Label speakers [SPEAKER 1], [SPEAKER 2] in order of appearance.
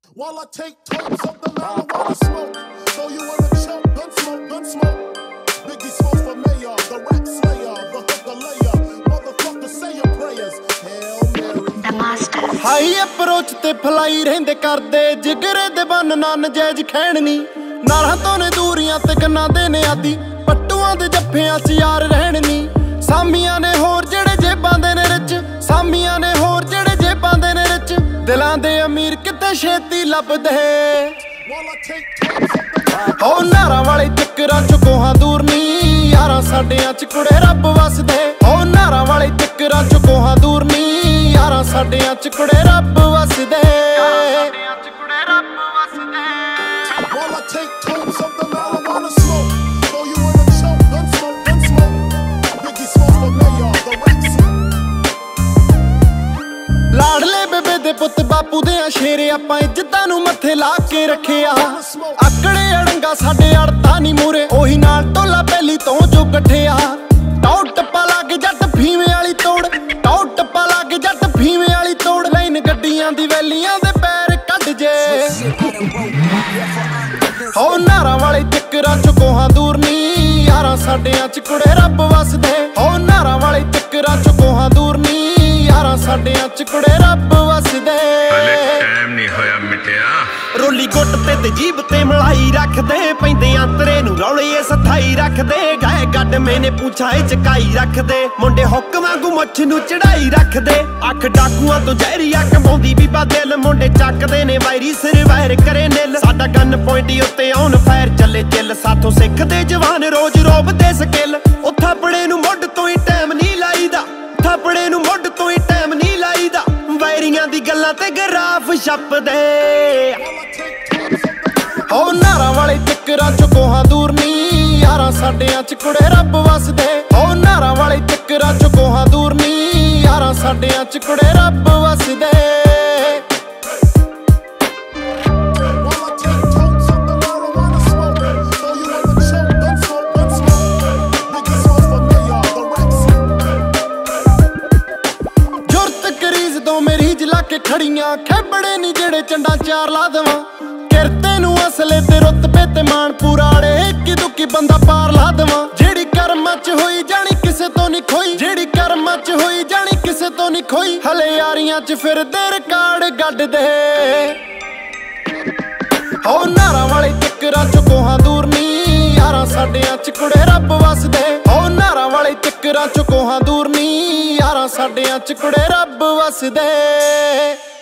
[SPEAKER 1] While I take totes of the marijuana smoke, throw you in a choke, gun smoke, gun smoke. Biggie smoke for mayor, the rap slayer, the hooker layer. Motherfucker, say your prayers. Hail Mary.
[SPEAKER 2] The master.
[SPEAKER 3] High approach ਤੇ fly ਰਹਿੰਦੇ ਕਰਦੇ ਜਿਗਰੇ ਦੇ ਬੰਨ ਨਾ ਨਜਾਇਜ਼ ਖੈਣਨੀ ਨਾਲਾਂ ਤੋਂ ਨੇ ਦੂਰੀਆਂ ਤੇ ਗੰਨਾਂ ਦੇ ਨੇ ਆਦੀ ਪੱਟੂਆਂ ਦੇ ਜੱਫਿਆਂ 'ਚ ਯਾਰ ਰਹਿਣ ਨੀ ਸਾਮੀਆਂ ਨੇ ਹੋਰ ਜਿਹੜੇ ਜੇਬਾਂ ਦੇ ਨੇ ਰਿਚ ਸਾਮੀਆਂ ਨੇ ਹੋਰ ਜਿਹੜੇ ਜੇਬਾਂ ਦੇ ਨੇ ਰਿਚ ਦਿਲਾਂ ਦੇ ਅਮੀਰ ਕਿਤੇ ਛੇਤੀ ਲੱਭਦੇ ਹੋ ਨਾਰਾਂ ਵਾਲੇ ਚੱਕਰਾਂ 'ਚ ਕੋਹਾਂ ਦੂਰ ਨੀ ਯਾਰਾਂ ਸਾਡਿਆਂ 'ਚ ਕੁੜੇ ਰੱਬ ਵਸਦੇ ਹੋ ਨਾਰਾਂ ਵਾਲੇ ਚੱਕਰਾਂ 'ਚ ਕੋਹਾਂ ਦੂਰ ਨੀ ਯਾਰਾਂ ਸਾਡਿਆਂ 'ਚ ਕੁੜੇ ਰੱਬ ਵਸਦੇ
[SPEAKER 1] While I take totes of the marijuana smoke, throw you in a choke, gun smoke, gun smoke. Biggie smoke for mayor, the rap
[SPEAKER 3] ਲਾੜਲੇ ਬੇਬੇ ਦੇ ਪੁੱਤ ਬਾਪੂ ਦੇ ਆ ਸ਼ੇਰੇ ਆਪਾਂ ਇੱਜ਼ਤਾਂ ਨੂੰ ਮੱਥੇ ਲਾ ਕੇ ਰੱਖਿਆ ਆਕੜੇ ਅੜੰਗਾ ਸਾਡੇ ਅੜਤਾ ਨਹੀਂ ਮੂਰੇ ਉਹੀ ਨਾਲ ਟੋਲਾ ਪਹਿਲੀ ਤੋਂ ਜੋ ਗੱਠਿਆ ਟੌ ਟੱਪਾ ਲੱਗ ਜੱਟ ਫੀਵੇਂ ਵਾਲੀ ਤੋੜ ਟੌ ਟੱਪਾ ਲੱਗ ਜੱਟ ਫੀਵੇਂ ਵਾਲੀ ਤੋੜ ਲਾਈਨ ਗੱਡੀਆਂ ਦੀ ਵੈਲੀਆਂ ਦੇ ਪੈਰ ਕੱਢ ਜੇ ਹੋ ਨਾਰਾਂ ਵਾਲੇ ਚੱਕਰਾਂ 'ਚ ਕੋਹਾਂ ਦੂਰ ਨੀ ਯਾਰਾਂ ਸਾਡਿਆਂ 'ਚ ਕੁੜੇ ਰੱਬ ਵਸਦੇ ਹੋ ਨਾਰਾਂ ਵਾਲੇ ਚੱਕਰਾਂ 'ਚ ਕੋਹਾਂ ਦੂਰ ਨੀ ਯਾਰਾਂ ਸਾਡਿਆਂ 'ਚ ਕੁੜੇ ਰੱਬ ਵਸਦੇ
[SPEAKER 4] ਟਾਈਮ ਨਹੀਂ ਹੋਇਆ ਮਿਟਿਆ
[SPEAKER 3] ਰੋਲੀ ਗੁੱਟ ਤੇ ਜੀਬ ਤੇ ਮਲਾਈ ਰੱਖਦੇ ਪੈਂਦੇ ਅੰਤਰੇ ਨੂੰ ਰੌਲੇ ਸਥਾਈ ਰੱਖਦੇ ਗਾਏ ਗੱਡ ਮੈਨੇ ਪੁੱਛਾ ਏ ਚਕਾਈ ਰੱਖਦੇ ਮੁੰਡੇ ਹੁੱਕ ਵਾਂਗੂ ਮੁੱਛ ਨੂੰ ਚੜਾਈ ਰੱਖਦੇ ਅੱਖ ਡਾਕੂਆਂ ਤੋਂ ਜ਼ਹਿਰੀਆ ਕਮਾਉਂਦੀ ਬੀਬਾ ਦਿਲ ਮੁੰਡੇ ਚੱਕਦੇ ਨੇ ਵਾਇਰੀ ਸਿਰ ਵਾਇਰ ਕਰੇ ਨਿੱਲ ਸਾਡਾ ਗਨ ਪੁਆਇੰਟ ਉੱਤੇ ਆਨ ਫਾਇਰ ਚੱਲੇ ਚਿੱਲ ਸਾਥੋਂ ਸਿੱਖਦੇ ਜਵਾਨ ਰੋਜ਼ ਰੋਬਦੇ ਸਕਿੱਲ ਉਹ ਥਾਪੜੇ ਨੂੰ ਮੁੱਢ ਤੋਂ ਹੀ ਟਾਈਮ ਨਹੀਂ ਲਾਈਦਾ ਥਾਪੜੇ ਨੂੰ ਮੁੱਢ ਤੋਂ ਹੀ ਟਾਈਮ ਨਹੀਂ ਲਾਈਦਾ ਵਾਇਰੀਆਂ ਦੀ ਗੱਲਾਂ ਤੇ ਗਰਾਫ ਛੱਪਦੇ ਹੋ ਨਾਰਾਂ ਵਾਲੇ ਚੱਕਰਾਂ 'ਚ ਕੋਹਾਂ ਦੂਰ ਨੀ ਯਾਰਾਂ ਸਾਡਿਆਂ 'ਚ ਕੁੜੇ ਰੱਬ ਵਸਦੇ ਹੋ ਨਾਰਾਂ ਵਾਲੇ ਚੱਕਰਾਂ 'ਚ ਕੋਹਾਂ ਦੂਰ ਨੀ ਯਾਰਾਂ ਸਾਡਿਆਂ 'ਚ ਕੁੜੇ ਰੱਬ ਵਸਦੇ ਖੜੀਆਂ ਖੇਬੜੇ ਨੀ ਜਿਹੜੇ ਚੰਡਾ ਚਾਰ ਲਾ ਦੇਵਾਂ ਕਿਰਤੇ ਨੂੰ ਅਸਲੇ ਤੇ ਰੁਤਬੇ ਤੇ ਮਾਣ ਪੂਰਾੜੇ ਇੱਕੀ ਦੁੱਕੀ ਬੰਦਾ ਪਾਰ ਲਾ ਦੇਵਾਂ ਜਿਹੜੀ ਕਰਮਾਂ 'ਚ ਹੋਈ ਜਾਣੀ ਕਿਸੇ ਤੋਂ ਨਹੀਂ ਖੋਈ ਜਿਹੜੀ ਕਰਮਾਂ 'ਚ ਹੋਈ ਜਾਣੀ ਕਿਸੇ ਤੋਂ ਨਹੀਂ ਖੋਈ ਹਲੇ ਯਾਰੀਆਂ 'ਚ ਫਿਰਦੇ ਰਿਕਾਰਡ ਗੱਡਦੇ ਹੋ ਨਾਰਾਂ ਵਾਲੇ ਚੱਕਰਾਂ 'ਚ ਕੋਹਾਂ ਦੂਰ ਨੀ ਯਾਰਾਂ ਸਾਡਿਆਂ 'ਚ ਕੁੜੇ ਰੱਬ ਵਸਦੇ ਹੋ ਨਾਰਾਂ ਵਾਲੇ ਚੱਕਰਾਂ 'ਚ ਕੋਹਾਂ ਦੂਰ ਨੀ ਯਾਰਾਂ ਸਾਡਿਆਂ 'ਚ ਕੁੜੇ ਰੱਬ ਵਸਦੇ